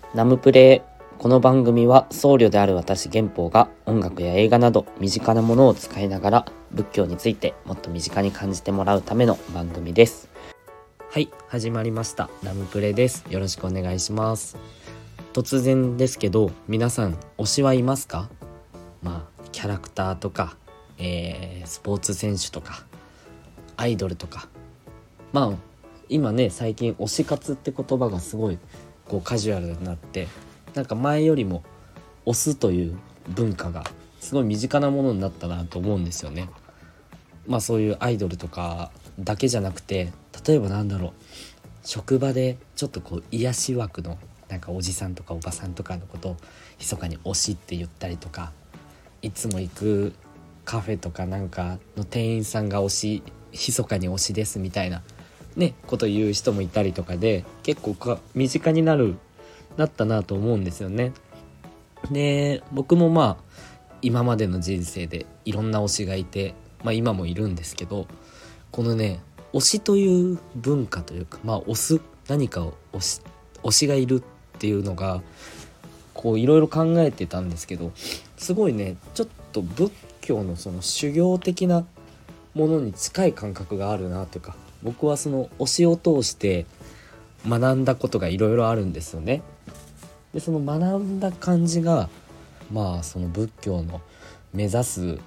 ナムプレ。この番組は僧侶である私玄宝が音楽や映画など身近なものを使いながら仏教についてもっと身近に感じてもらうための番組です。はい、始まりました。ナムプレです。よろしくお願いします。突然ですけど、皆さん推しはいますか？キャラクターとか、スポーツ選手とかアイドルとか、今ね、最近推し活って言葉がすごいカジュアルになって、なんか前よりも推すという文化がすごい身近なものになったなと思うんですよね。そういうアイドルとかだけじゃなくて、例えば職場でちょっと癒し枠のなんかおじさんとかおばさんとかのことを密かに推しって言ったりとか、いつも行くカフェとかなんかの店員さんが密かに推しですみたいなこと言う人もいたりとかで、結構身近になったなと思うんですよね。で、僕も今までの人生でいろんな推しがいて、今もいるんですけど、この推しという文化というか、何かを推しがいるっていうのがいろいろ考えてたんですけど、すごいちょっと仏教のその修行的なものに近い感覚があるなというか、僕はその推しを通して学んだことがいろいろあるんですよね。で、その学んだ感じがその仏教の目指す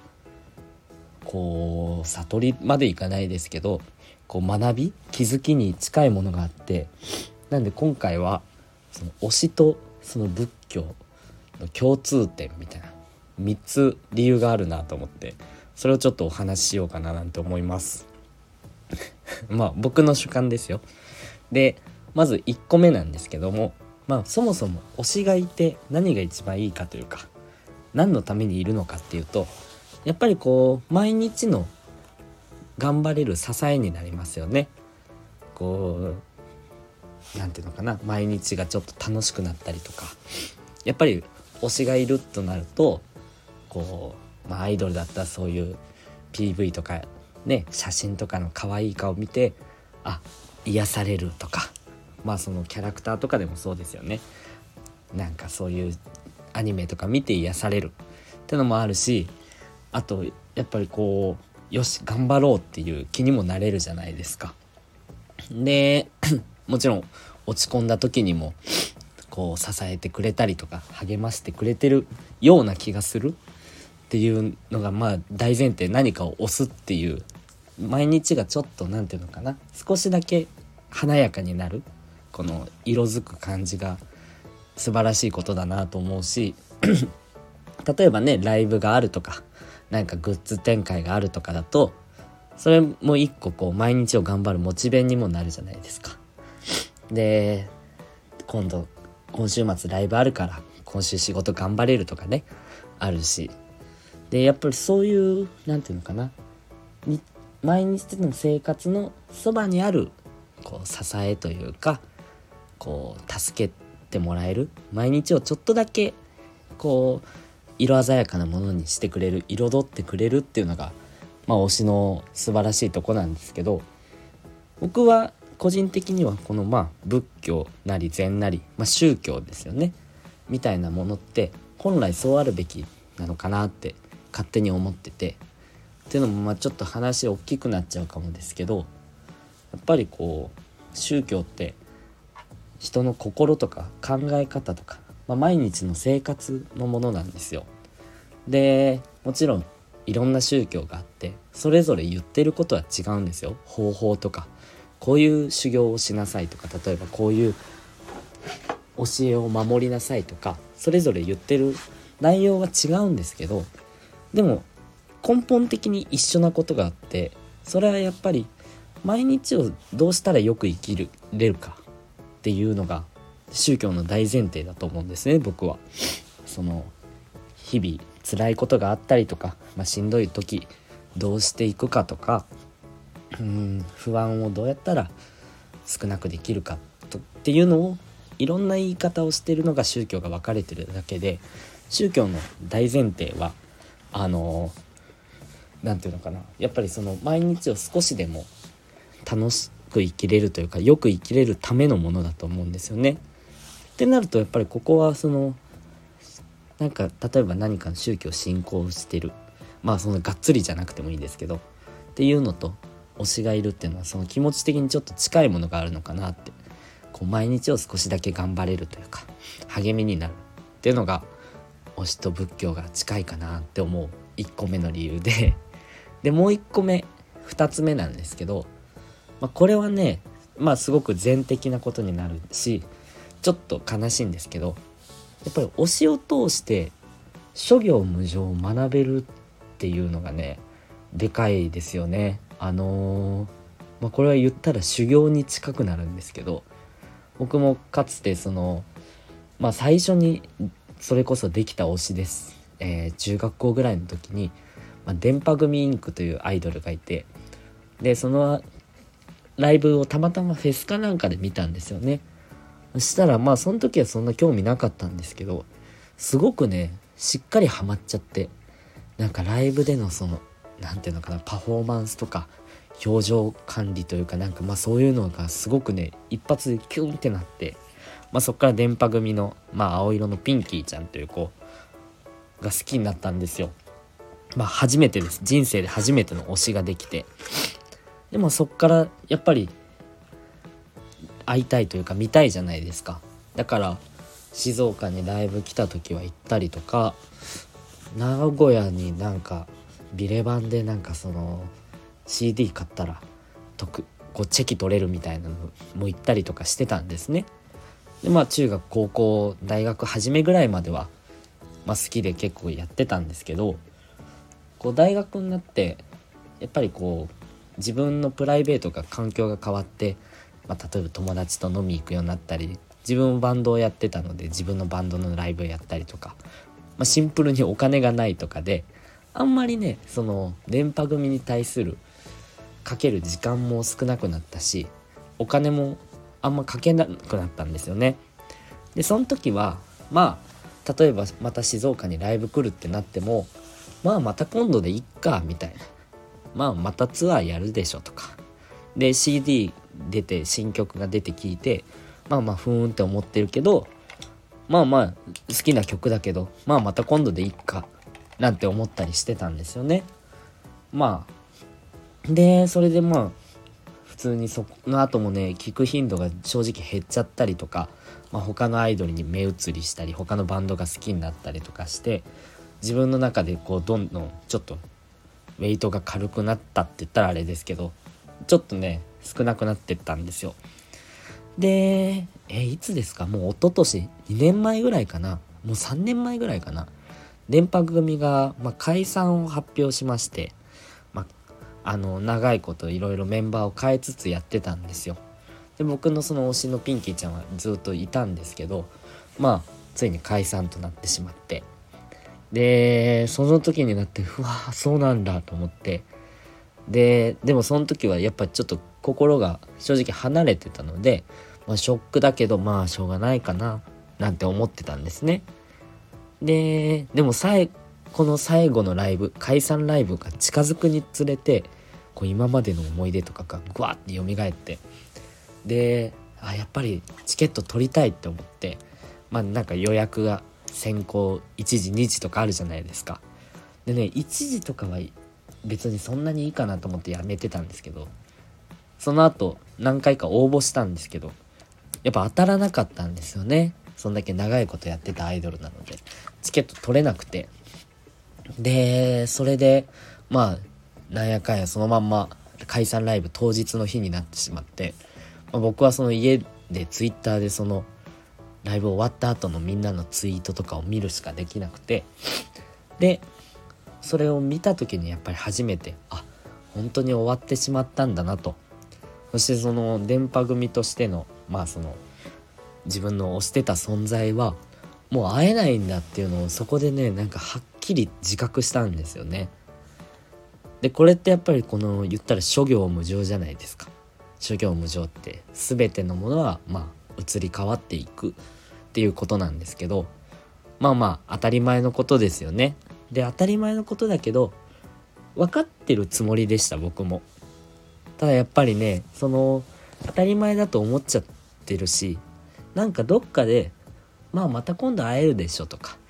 悟りまでいかないですけど、学び気づきに近いものがあって、なんで今回はその推しとその仏教の共通点みたいな3つ理由があるなと思って、それをちょっとお話ししようかななんて思います僕の主観ですよ。で、まず1個目なんですけども、そもそも推しがいて何が一番いいかというか、何のためにいるのかっていうと、やっぱり毎日の頑張れる支えになりますよね。なんていうのかな、毎日がちょっと楽しくなったりとか、やっぱり推しがいるとなるとアイドルだったらそういう PV とか写真とかの可愛い顔見て癒されるとか、そのキャラクターとかでもそうですよね。なんかそういうアニメとか見て癒されるってのもあるし、あとやっぱりよし頑張ろうっていう気にもなれるじゃないですか。でもちろん落ち込んだ時にも支えてくれたりとか励ましてくれてるような気がするっていうのが大前提。何かを推すっていう毎日がちょっとなんていうのかな、少しだけ華やかになるこの色づく感じが素晴らしいことだなと思うし例えばライブがあるとかなんかグッズ展開があるとかだと、それも一個毎日を頑張るモチベにもなるじゃないですか。で、今週末ライブあるから今週仕事頑張れるとかあるし、でやっぱりそういうなんていうのかな、毎日の生活のそばにある支えというか、助けてもらえる、毎日をちょっとだけ色鮮やかなものにしてくれる、彩ってくれるっていうのが推しの素晴らしいとこなんですけど、僕は個人的にはこの仏教なり禅なり、宗教ですよねみたいなものって本来そうあるべきなのかなって勝手に思ってて、っていうのもちょっと話大きくなっちゃうかもですけど、やっぱり宗教って人の心とか考え方とか、毎日の生活のものなんですよ。で、もちろんいろんな宗教があってそれぞれ言ってることは違うんですよ。方法とか、こういう修行をしなさいとか、例えばこういう教えを守りなさいとか、それぞれ言ってる内容は違うんですけど、でも根本的に一緒なことがあって、それはやっぱり毎日をどうしたらよく生きれるかっていうのが宗教の大前提だと思うんですね。僕はその日々辛いことがあったりとか、しんどい時どうしていくかとか、不安をどうやったら少なくできるかっていうのをいろんな言い方をしているのが宗教が分かれてるだけで、宗教の大前提はなんていうのかな、やっぱりその毎日を少しでも楽しく生きれるというか、よく生きれるためのものだと思うんですよね。 ってなるとやっぱりここはそのなんか例えば何かの宗教を信仰してる、まあそのがっつりじゃなくてもいいんですけどっていうのと推しがいるっていうのはその気持ち的にちょっと近いものがあるのかなって、こう毎日を少しだけ頑張れるというか励みになるっていうのが推しと仏教が近いかなって思う1個目の理由で、でもう1個目2つ目なんですけど、これはねすごく全的なことになるしちょっと悲しいんですけど、やっぱり推しを通して諸行無常を学べるっていうのがねでかいですよね。これは言ったら修行に近くなるんですけど、僕もかつてその最初にそれこそできた推しです、中学校ぐらいの時に、電波組インクというアイドルがいて、でそのライブをたまたまフェスかなんかで見たんですよね。そしたらその時はそんな興味なかったんですけど、すごくねしっかりハマっちゃって、なんかライブでのそのなんていうのかな、パフォーマンスとか表情管理というかなんかそういうのがすごくね一発でキュンってなって、そっから電波組の青色のピンキーちゃんという子が好きになったんですよ。初めてです、人生で初めての推しができて、でもそっからやっぱり会いたいというか見たいじゃないですか。だから静岡にライブ来た時は行ったりとか、名古屋になんかビレバンでなんかその CD 買ったらこうチェキ取れるみたいなのも行ったりとかしてたんですね。で中学高校大学初めぐらいまでは、好きで結構やってたんですけど、こう大学になってやっぱりこう自分のプライベートが環境が変わって、例えば友達と飲み行くようになったり、自分もバンドをやってたので自分のバンドのライブをやったりとか、シンプルにお金がないとかであんまりねその電波組に対するかける時間も少なくなったし、お金もあんまかけなくなったんですよね。でその時は例えばまた静岡にライブ来るってなってもまた今度でいっかみたいな、またツアーやるでしょとかで CD 出て新曲が出て聴いてふーんって思ってるけど、好きな曲だけどまた今度でいっかなんて思ったりしてたんですよね。でそれで普通にその後もね聴く頻度が正直減っちゃったりとか、他のアイドルに目移りしたり他のバンドが好きになったりとかして、自分の中でこうどんどんちょっとウェイトが軽くなったって言ったらあれですけど、ちょっとね少なくなってったんですよ。でいつですか、もう一昨年2年前ぐらいかな、もう3年前ぐらいかな、電波組が、解散を発表しまして、長いこといろいろメンバーを変えつつやってたんですよ。で僕のその推しのピンキーちゃんはずっといたんですけど、ついに解散となってしまって、でその時になってうわそうなんだと思って、でもその時はやっぱちょっと心が正直離れてたので、ショックだけどしょうがないかななんて思ってたんですね。でもこの最後のライブ、解散ライブが近づくにつれてこう今までの思い出とかがグワッて蘇って、でやっぱりチケット取りたいって思って、なんか予約が先行1時2時とかあるじゃないですか。でね1時とかは別にそんなにいいかなと思ってやめてたんですけど、その後何回か応募したんですけどやっぱ当たらなかったんですよね。そんだけ長いことやってたアイドルなのでチケット取れなくて、でそれでなんやかんやそのまんま解散ライブ当日の日になってしまって、僕はその家でツイッターでそのライブ終わった後のみんなのツイートとかを見るしかできなくて、でそれを見た時にやっぱり初めて本当に終わってしまったんだなと。そしてその電波組としてのその自分の推してた存在はもう会えないんだっていうのをそこでねなんかはっきり自覚したんですよね。でこれってやっぱりこの言ったら諸行無常じゃないですか。諸行無常って全てのものは移り変わっていくっていうことなんですけど、当たり前のことですよね。で当たり前のことだけど分かってるつもりでした、僕も。ただやっぱりねその当たり前だと思っちゃってるし、なんかどっかでまた今度会えるでしょとか、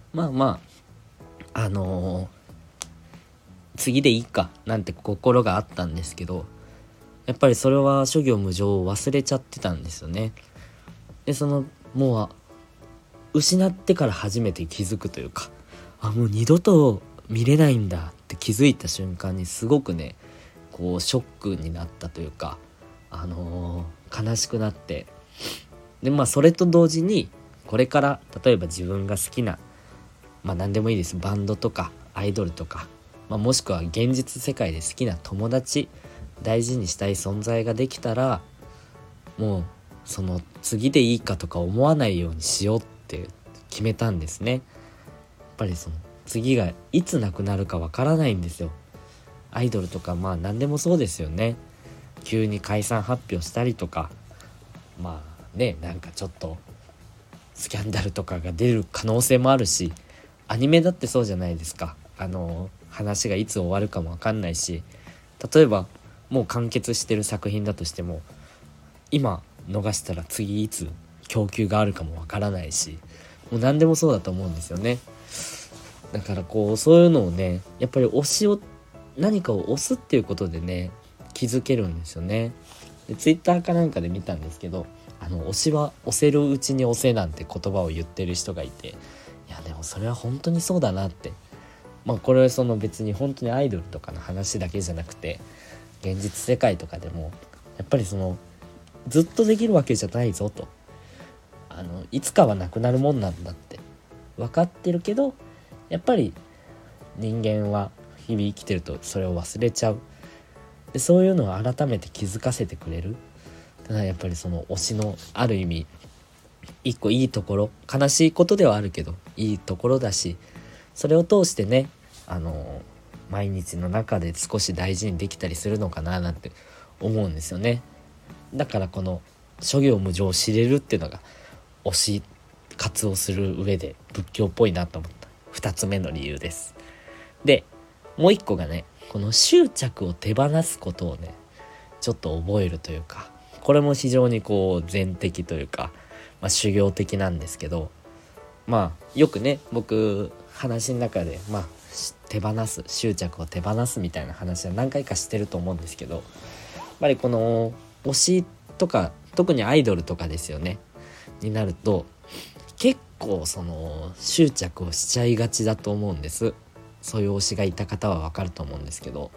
次でいいかなんて心があったんですけど、やっぱりそれは諸行無常を忘れちゃってたんですよね。でもう失ってから初めて気づくというか、もう二度と見れないんだって気づいた瞬間にすごくねショックになったというか、悲しくなって、でそれと同時にこれから例えば自分が好きな何でもいいです、バンドとかアイドルとか、もしくは現実世界で好きな友達、大事にしたい存在ができたら、もうその次でいいかとか思わないようにしようって決めたんですね。やっぱりその次がいつなくなるかわからないんですよ。アイドルとか何でもそうですよね。急に解散発表したりとか、なんかちょっとスキャンダルとかが出る可能性もあるし、アニメだってそうじゃないですか。話がいつ終わるかもわかんないし、例えばもう完結してる作品だとしても今逃したら次いつ供給があるかもわからないし、もう何でもそうだと思うんですよね。だからそういうのをね、やっぱり何かを押すっていうことでね気づけるんですよね。でツイッターかなんかで見たんですけど、推しは押せるうちに押せなんて言葉を言ってる人がいて、いやでもそれは本当にそうだなって。これは別に本当にアイドルとかの話だけじゃなくて、現実世界とかでもやっぱりずっとできるわけじゃないぞと、いつかはなくなるもんなんだって分かってるけど、やっぱり人間は日々生きてるとそれを忘れちゃう。でそういうのを改めて気づかせてくれる。ただやっぱり推しのある意味一個いいところ、悲しいことではあるけどいいところだし、それを通してね毎日の中で少し大事にできたりするのかななんて思うんですよね。だからこの諸行無常を知れるっていうのが推し活をする上で仏教っぽいなと思った2つ目の理由です。でもう一個がね、この執着を手放すことをねちょっと覚えるというか、これも非常に禅的というか、修行的なんですけど、よくね僕話の中で手放す、執着を手放すみたいな話は何回かしてると思うんですけど、やっぱりこの推しとか特にアイドルとかですよねになると結構執着をしちゃいがちだと思うんです。そういう推しがいた方はわかると思うんですけど、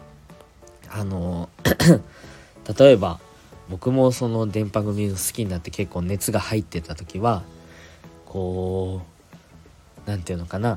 例えば僕も電波組の好きになって結構熱が入ってた時はなんていうのかな、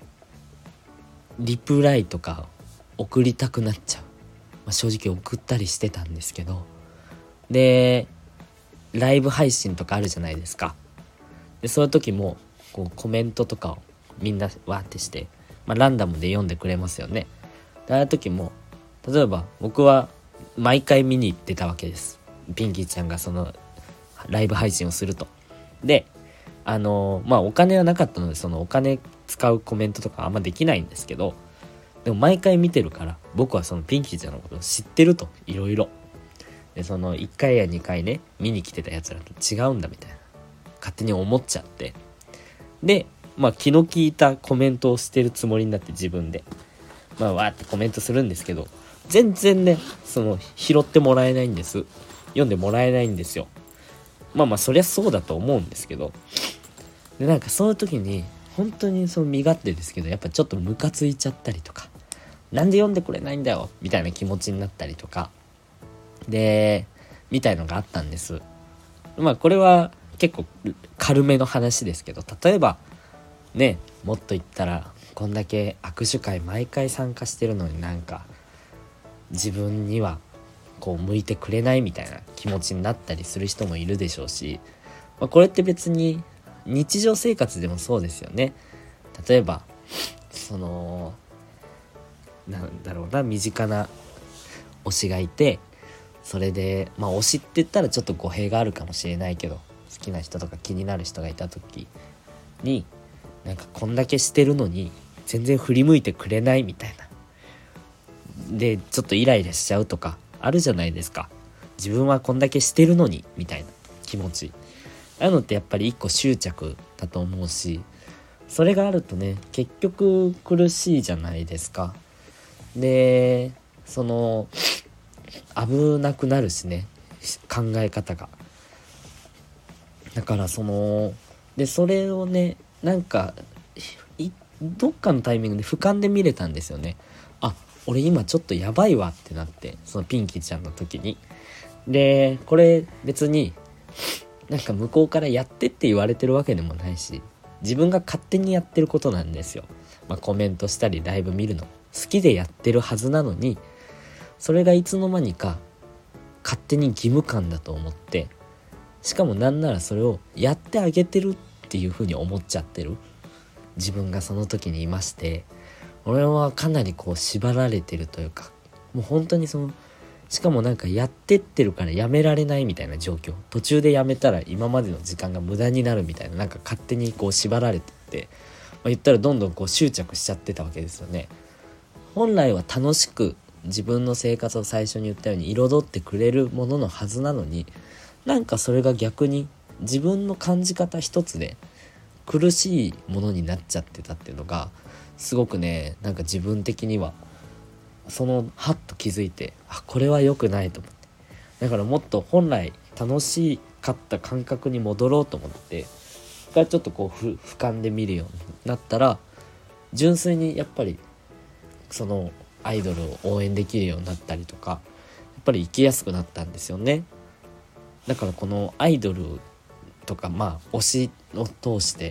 リプライとか送りたくなっちゃう、正直送ったりしてたんですけど、でライブ配信とかあるじゃないですか。でそういう時もコメントとかをみんなわーってして、ランダムで読んでくれますよね。でああいう時も例えば僕は毎回見に行ってたわけです。ピンキーちゃんがライブ配信をすると。でお金はなかったのでお金使うコメントとかあんまできないんですけど、でも毎回見てるから僕はピンキーちゃんのことを知ってると、いろいろで1回や2回ね見に来てたやつらと違うんだみたいな勝手に思っちゃって、で気の利いたコメントをしてるつもりになって自分でわーってコメントするんですけど、全然ね拾ってもらえないんです。読んでもらえないんですよ。そりゃそうだと思うんですけど、でなんかそういう時に本当に身勝手ですけどやっぱちょっとムカついちゃったりとか、なんで読んでくれないんだよみたいな気持ちになったりとかでみたいのがあったんです。これは結構軽めの話ですけど、例えばねもっと言ったらこんだけ握手会毎回参加してるのになんか自分には向いてくれないみたいな気持ちになったりする人もいるでしょうし、これって別に日常生活でもそうですよね。例えばなんだろうな、身近な推しがいて、それで推しって言ったらちょっと語弊があるかもしれないけど、好きな人とか気になる人がいた時になんかこんだけしてるのに全然振り向いてくれないみたいなでちょっとイライラしちゃうとかあるじゃないですか。自分はこんだけしてるのにみたいな気持ちああいうのってやっぱり一個執着だと思うし、それがあるとね結局苦しいじゃないですか。で危なくなるしね、考え方が。だからそれをねなんかどっかのタイミングで俯瞰で見れたんですよね。あ、俺今ちょっとやばいわってなって、そのピンキーちゃんの時に。でこれ別になんか向こうからやってって言われてるわけでもないし、自分が勝手にやってることなんですよ。コメントしたりライブ見るの好きでやってるはずなのに、それがいつの間にか勝手に義務感だと思って、しかもなんならそれをやってあげてるっていう風に思っちゃってる自分がその時にいまして、俺はかなり縛られてるというか、もう本当にしかもなんかやってってるからやめられないみたいな状況、途中でやめたら今までの時間が無駄になるみたいな、なんか勝手に縛られてって、言ったらどんどん執着しちゃってたわけですよね。本来は楽しく自分の生活を最初に言ったように彩ってくれるもののはずなのに、なんかそれが逆に自分の感じ方一つで苦しいものになっちゃってたっていうのがすごくね、なんか自分的にはハッと気づいて、これは良くないと思って、だからもっと本来楽しかった感覚に戻ろうと思って、それからちょっと俯瞰で見るようになったら、純粋にやっぱりアイドルを応援できるようになったりとか、やっぱり生きやすくなったんですよね。だからこのアイドルとか推しを通して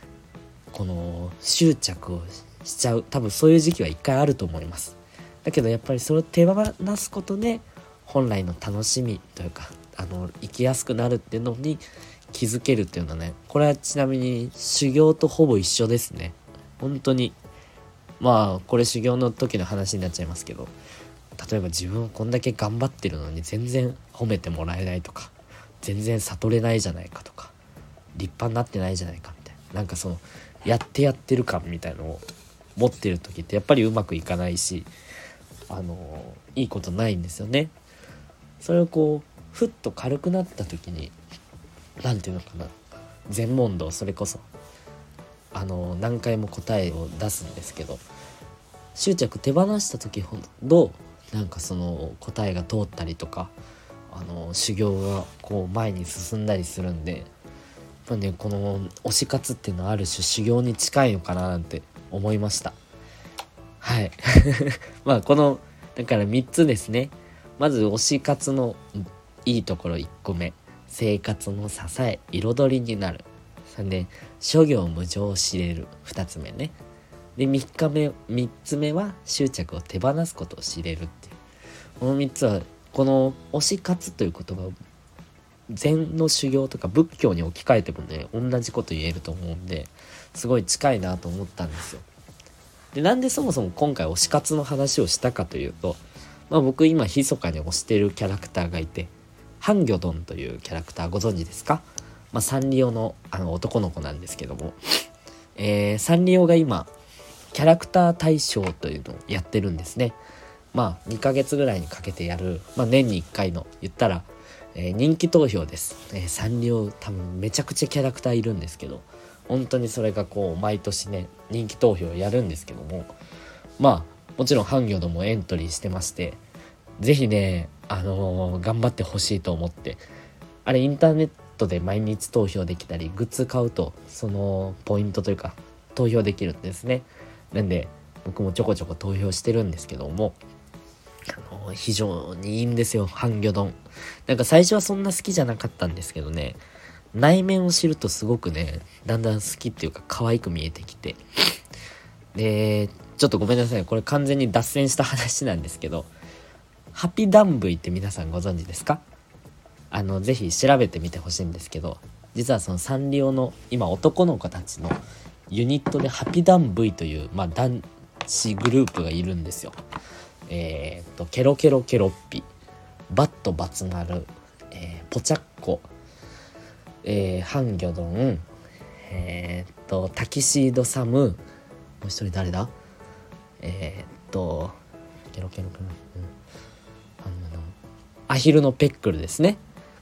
執着をしちゃう、多分そういう時期は一回あると思います。だけどやっぱりそれを手放すことで本来の楽しみというか生きやすくなるっていうのに気づけるっていうのはね、これはちなみに修行とほぼ一緒ですね。本当にこれ修行の時の話になっちゃいますけど、例えば自分こんだけ頑張ってるのに全然褒めてもらえないとか、全然悟れないじゃないかとか、立派になってないじゃないかみたいな、なんかやってる感みたいのを持ってる時ってやっぱりうまくいかないし、いいことないんですよね。それをふっと軽くなった時に、なんていうのかな、全問答、それこそ何回も答えを出すんですけど、執着手放した時ほどなんか答えが通ったりとか、修行が前に進んだりするんで、やっぱねこの推し活っていうのはある種修行に近いのかななんて思いました。はいこのだから3つですね。まず推し活のいいところ1個目、生活の支え彩りになる。それで諸行無常を知れる、2つ目ね。で3つ目は執着を手放すことを知れるっていう、この3つはこの推し活という言葉を禅の修行とか仏教に置き換えてもね同じこと言えると思うんで、すごい近いなと思ったんですよ。でなんでそもそも今回推し活の話をしたかというと、僕今密かに推してるキャラクターがいて、ハンギョドンというキャラクターご存知ですか？サンリオの男の子なんですけども、サンリオが今キャラクター大賞というのをやってるんですね。2ヶ月ぐらいにかけてやる、年に1回の言ったら、人気投票です。サンリオ多分めちゃくちゃキャラクターいるんですけど、本当にそれが毎年ね人気投票をやるんですけども、もちろんハンギョドンもエントリーしてまして、ぜひね頑張ってほしいと思って、あれインターネットで毎日投票できたり、グッズ買うとそのポイントというか投票できるんですね。なんで僕もちょこちょこ投票してるんですけども、非常にいいんですよハンギョドン。なんか最初はそんな好きじゃなかったんですけどね、内面を知るとすごくねだんだん好きっていうか可愛く見えてきて、でちょっとごめんなさい、これ完全に脱線した話なんですけど、ハピダンブイって皆さんご存知ですか？ぜひ調べてみてほしいんですけど、実はそのサンリオの今男の子たちのユニットでハピダンブイという、男子グループがいるんですよ。ケロケロケロッピ、バットバツ丸、ポチャッコ、ハンギョドン、タキシードサム、もう一人誰だ？ケロケロケロ、アヒルのペックルですね。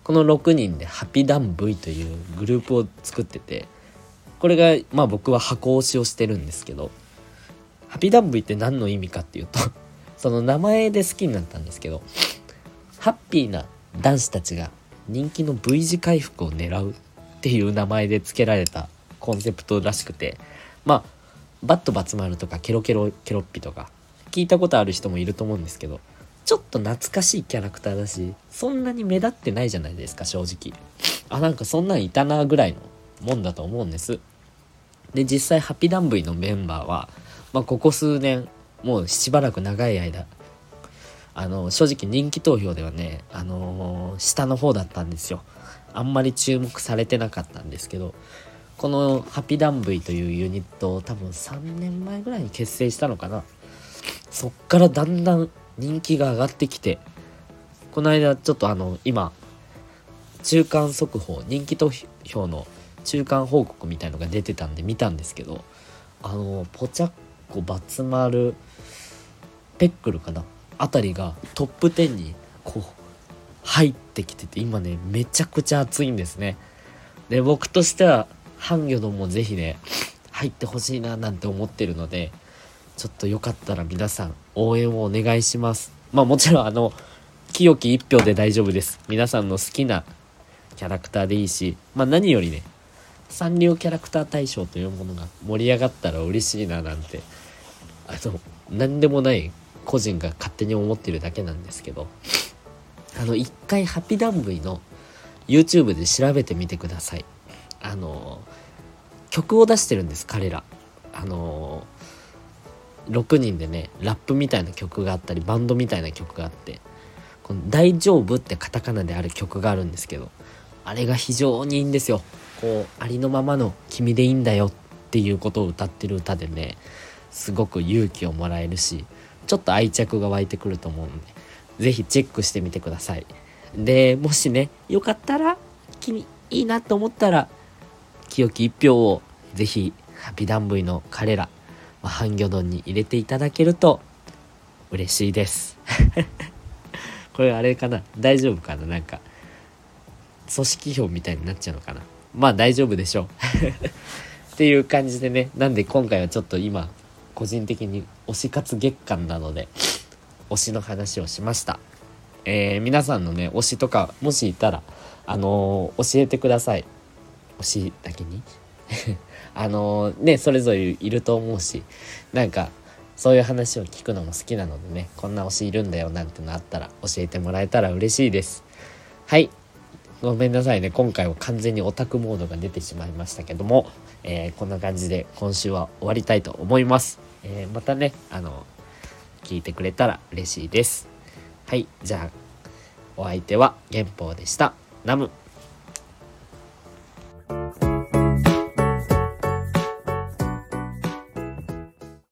この6人でハピダン V というグループを作ってて、これが僕は箱推しをしてるんですけど、ハピダン V って何の意味かっていうとその名前で好きになったんですけど、ハッピーな男子たちが人気の V 字回復を狙うっていう名前で付けられたコンセプトらしくて、バットバツ丸とかケロケロケロッピとか聞いたことある人もいると思うんですけど、ちょっと懐かしいキャラクターだし、そんなに目立ってないじゃないですか、正直。なんかそんなんいたなぐらいのもんだと思うんです。で、実際ハピダン V のメンバーは、ここ数年もうしばらく長い間正直人気投票ではね、下の方だったんですよ。あんまり注目されてなかったんですけど、このハピダン V というユニットを多分3年前ぐらいに結成したのかな。そっからだんだん人気が上がってきて、この間ちょっと今中間速報、人気投票の中間報告みたいのが出てたんで見たんですけど、ポチャッコ、バツマル、ペックルかなあたりがトップ10にこう入ってきてて、今ねめちゃくちゃ熱いんですね。で、僕としてはハンギョドンもぜひね入ってほしいななんて思ってるので、ちょっとよかったら皆さん応援をお願いします。もちろん清き一票で大丈夫です。皆さんの好きなキャラクターでいいし、何よりねサンリオキャラクター大賞というものが盛り上がったら嬉しいななんて何でもない個人が勝手に思ってるだけなんですけど、一回ハピダン V の YouTube で調べてみてください。曲を出してるんです、彼ら。6人でねラップみたいな曲があったり、バンドみたいな曲があって、この大丈夫ってカタカナである曲があるんですけど、あれが非常にいいんですよ。こうありのままの君でいいんだよっていうことを歌ってる歌でね、すごく勇気をもらえるし、ちょっと愛着が湧いてくると思うんで、ぜひチェックしてみてください。で、もしねよかったらいいなと思ったら清き一票をぜひハピダン V の彼らハンギョドンに入れていただけると嬉しいですこれあれかな、大丈夫かな、なんか組織票みたいになっちゃうのかな。大丈夫でしょうっていう感じでね、なんで今回はちょっと今個人的に推し活月間なので推しの話をしました。皆さんのね推しとかもしいたら教えてください。推しだけにそれぞれいると思うし、なんかそういう話を聞くのも好きなのでね、こんな推しいるんだよなんてのあったら教えてもらえたら嬉しいです。はい、ごめんなさいね、今回は完全にオタクモードが出てしまいましたけども、こんな感じで今週は終わりたいと思います。またね聞いてくれたら嬉しいです。はい、じゃあお相手は玄宝でした。ナム。